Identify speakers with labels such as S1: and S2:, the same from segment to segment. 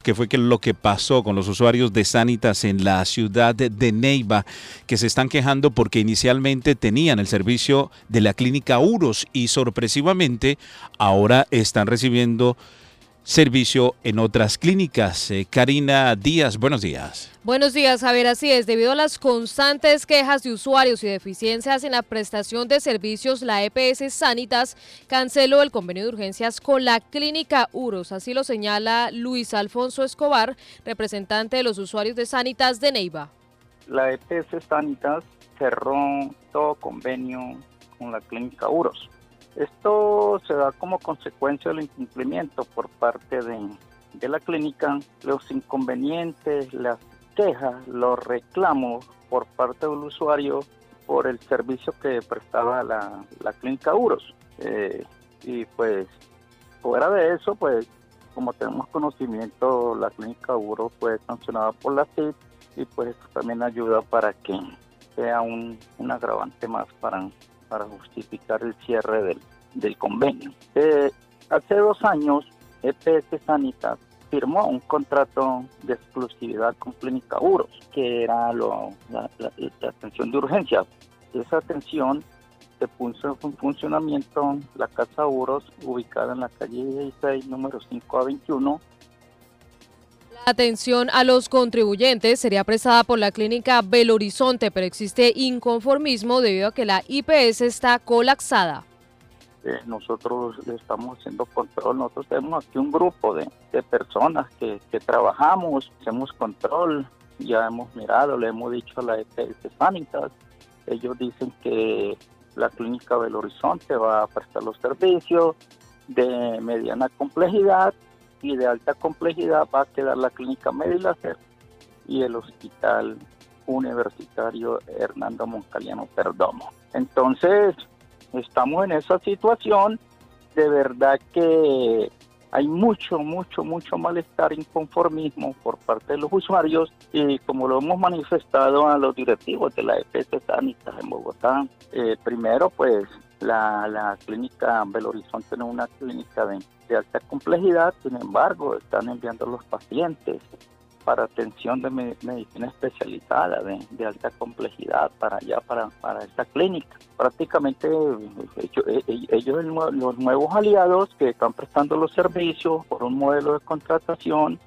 S1: qué fue lo que pasó con los usuarios de Sanitas en la ciudad de Neiva, que se están quejando porque inicialmente tenían el servicio de la clínica Uros y sorpresivamente ahora están recibiendo servicio en otras clínicas. Karina Díaz, buenos días.
S2: Buenos días, Javier. Así es, debido a las constantes quejas de usuarios y deficiencias en la prestación de servicios, la EPS Sanitas canceló el convenio de urgencias con la clínica Uros. Así lo señala Luis Alfonso Escobar, representante de los usuarios de Sanitas de Neiva.
S3: La EPS Sanitas cerró todo convenio con la clínica Uros. Esto se da como consecuencia del incumplimiento por parte de la clínica, los inconvenientes, las quejas, los reclamos por parte del usuario por el servicio que prestaba la clínica Uros. Y pues fuera de eso, pues como tenemos conocimiento, la clínica Uros fue sancionada por la CID y pues esto también ayuda para que sea un agravante más para justificar el cierre del convenio. Hace 2 años, EPS Sanitas firmó un contrato de exclusividad con Clínica Uros, que era la atención de urgencia. Esa atención se puso en funcionamiento la Casa Uros, ubicada en la calle 16, número 5A21.
S2: La atención a los contribuyentes sería prestada por la clínica Belo Horizonte, pero existe inconformismo debido a que la IPS está colapsada.
S3: Nosotros estamos haciendo control, nosotros tenemos aquí un grupo de personas que trabajamos, hacemos control, ya hemos mirado, le hemos dicho a la EPS Sanitas, ellos dicen que la clínica Belo Horizonte va a prestar los servicios de mediana complejidad y de alta complejidad va a quedar la clínica Mediláser y el hospital universitario Hernando Moncaliano Perdomo. Entonces, estamos en esa situación, de verdad que hay mucho malestar, inconformismo por parte de los usuarios y como lo hemos manifestado a los directivos de la EPS Sanitas en Bogotá, primero pues la clínica Belo Horizonte no es una clínica de alta complejidad, sin embargo están enviando los pacientes para atención de medicina especializada de alta complejidad para allá, para esta clínica. Prácticamente ellos los nuevos aliados que están prestando los servicios por un modelo de contratación.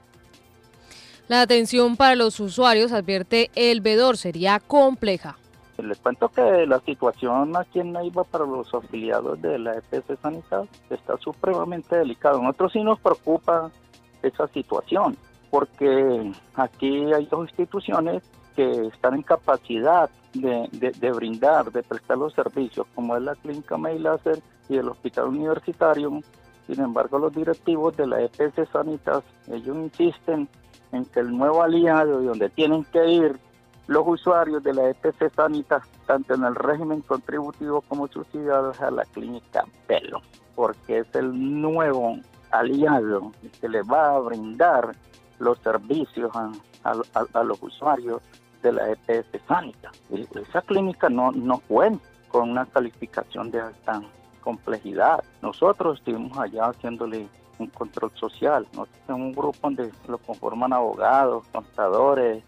S2: La atención para los usuarios, advierte el vedor, sería compleja.
S3: Les cuento que la situación aquí en Neiva para los afiliados de la EPS Sanitas está supremamente delicada. A nosotros sí nos preocupa esa situación, porque aquí hay 2 instituciones que están en capacidad de brindar, de prestar los servicios, como es la clínica Mediláser y el hospital universitario. Sin embargo, los directivos de la EPS Sanitas, ellos insisten en que el nuevo aliado y donde tienen que ir los usuarios de la EPS Sanitas, tanto en el régimen contributivo como subsidiado, es a la clínica Belo, porque es el nuevo aliado que le va a brindar los servicios a los usuarios de la EPS Sanitas. Esa clínica no cuenta con una calificación de alta complejidad. Nosotros estuvimos allá haciéndole un control social. Nosotros tenemos un grupo donde lo conforman abogados, contadores.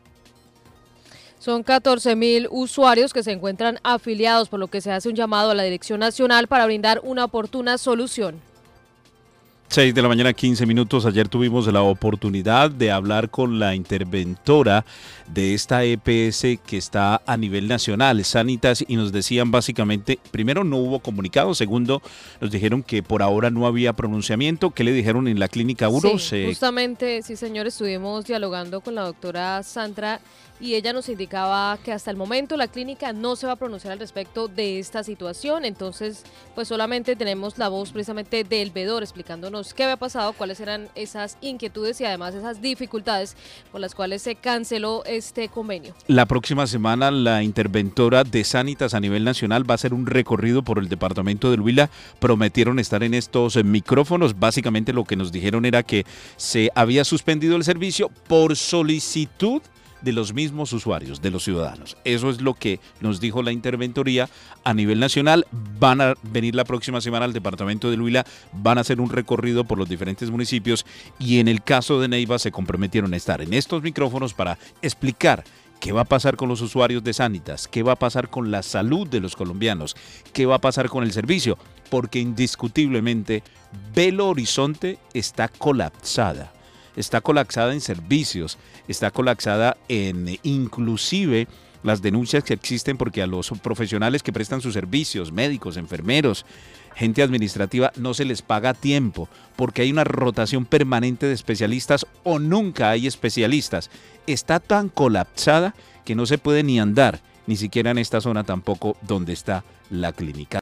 S2: Son 14.000 usuarios que se encuentran afiliados, por lo que se hace un llamado a la Dirección Nacional para brindar una oportuna solución.
S1: 6 de la mañana, 15 minutos. Ayer tuvimos la oportunidad de hablar con la interventora de esta EPS que está a nivel nacional, Sanitas, y nos decían básicamente, primero no hubo comunicado, segundo nos dijeron que por ahora no había pronunciamiento. ¿Qué le dijeron en la clínica Uros?
S2: Sí, justamente, sí señor, estuvimos dialogando con la doctora Sandra y ella nos indicaba que hasta el momento la clínica no se va a pronunciar al respecto de esta situación, entonces pues solamente tenemos la voz precisamente del vedor explicándonos qué había pasado, cuáles eran esas inquietudes y además esas dificultades por las cuales se canceló este convenio.
S1: La próxima semana la interventora de Sanitas a nivel nacional va a hacer un recorrido por el departamento del Huila. Prometieron estar en estos micrófonos. Básicamente lo que nos dijeron era que se había suspendido el servicio por solicitud de los mismos usuarios, de los ciudadanos. Eso es lo que nos dijo la interventoría a nivel nacional. Van a venir la próxima semana al departamento del Huila, van a hacer un recorrido por los diferentes municipios y en el caso de Neiva se comprometieron a estar en estos micrófonos para explicar qué va a pasar con los usuarios de Sanitas, qué va a pasar con la salud de los colombianos, qué va a pasar con el servicio, porque indiscutiblemente Belo Horizonte está colapsada en servicios, está colapsada en inclusive las denuncias que existen porque a los profesionales que prestan sus servicios, médicos, enfermeros, gente administrativa, no se les paga a tiempo porque hay una rotación permanente de especialistas o nunca hay especialistas. Está tan colapsada que no se puede ni andar, ni siquiera en esta zona tampoco donde está la clínica.